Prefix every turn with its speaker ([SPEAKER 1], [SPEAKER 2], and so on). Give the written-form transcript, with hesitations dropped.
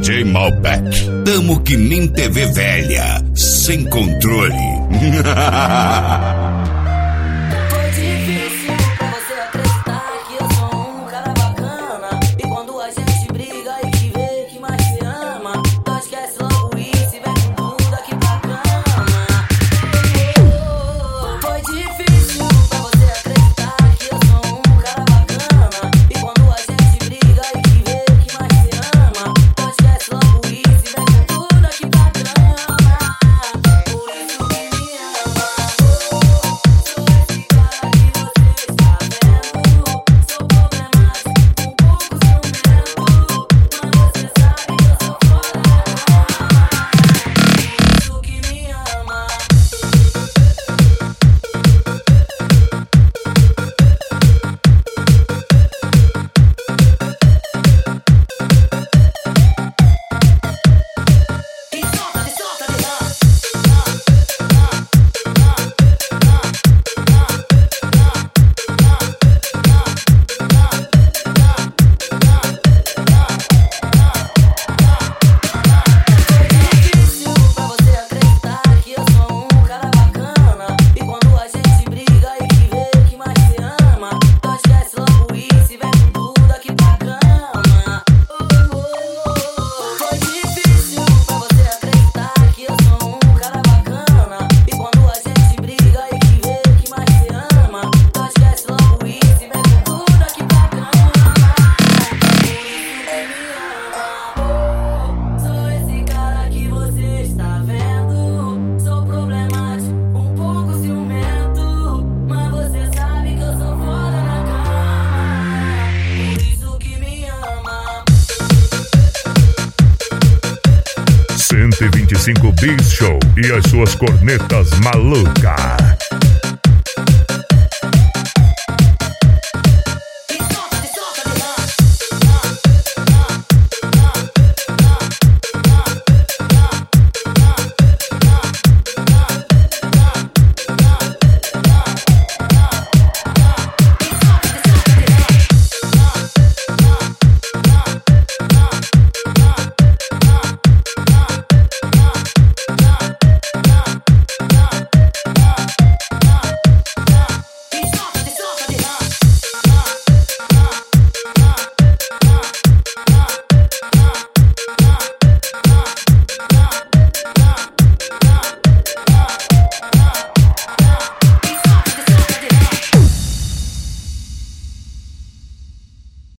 [SPEAKER 1] DJ Malbec. Tamo que nem TV velha, sem controle.
[SPEAKER 2] Foi difícil pra você acreditar que eu sou um cara bacana. E quando a gente briga e te vê que mais se ama, tu esquece logo isso e vem com tudo aqui pra cama. Foi difícil pra você acreditar que eu sou um cara bacana. E quando a gente briga e te vê que mais se ama, tu esquece logo isso e vem com tudo aqui pra cama. Por isso que me ama.
[SPEAKER 3] Beats Show e as suas cornetas malucas.